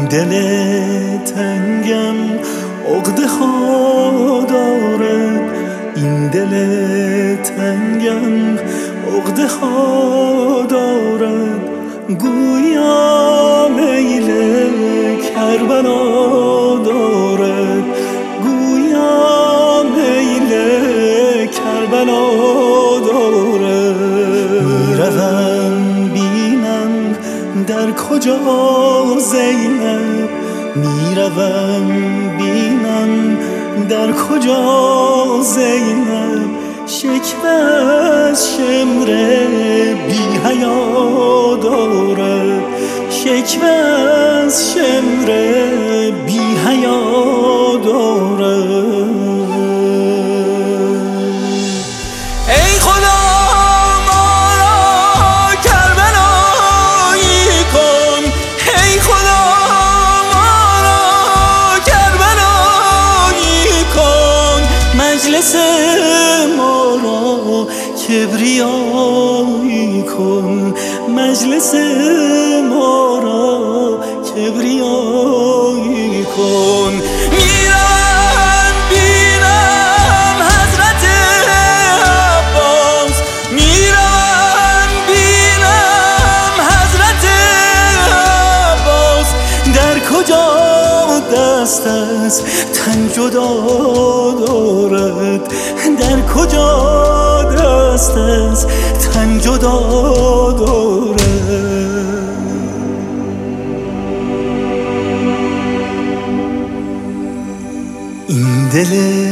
دل تنگم عقده ها دارد، این دل تنگم عقده ها دارد. گویا میل کربلا دارد، گویا میل کربلا دارد. میروم بینم در کجا زینب، میروم بینم در کجا زینب. شکوه از شمر بی حیا دارد، شکوه از شمر بی حیا دارد. ای خدا ما را کربلایی کن، ای خدا ما را کربلایی کن. مجلس ما را کبریایی کن، مجلس ما را کبریایی کن. میرم بینم حضرت عباس، میرم بینم حضرت عباس. در کجا دست از تن جدا دارد، در کجا دست از تن جدا دارد. این دل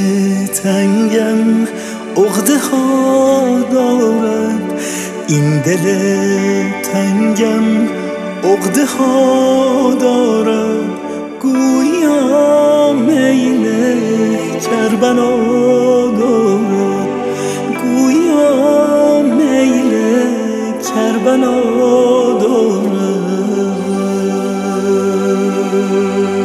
تنگم عقده ها دارد، این دل تنگم عقده ها دارد. گویا میل کربلا دارد، گویا میل کربلا دارد.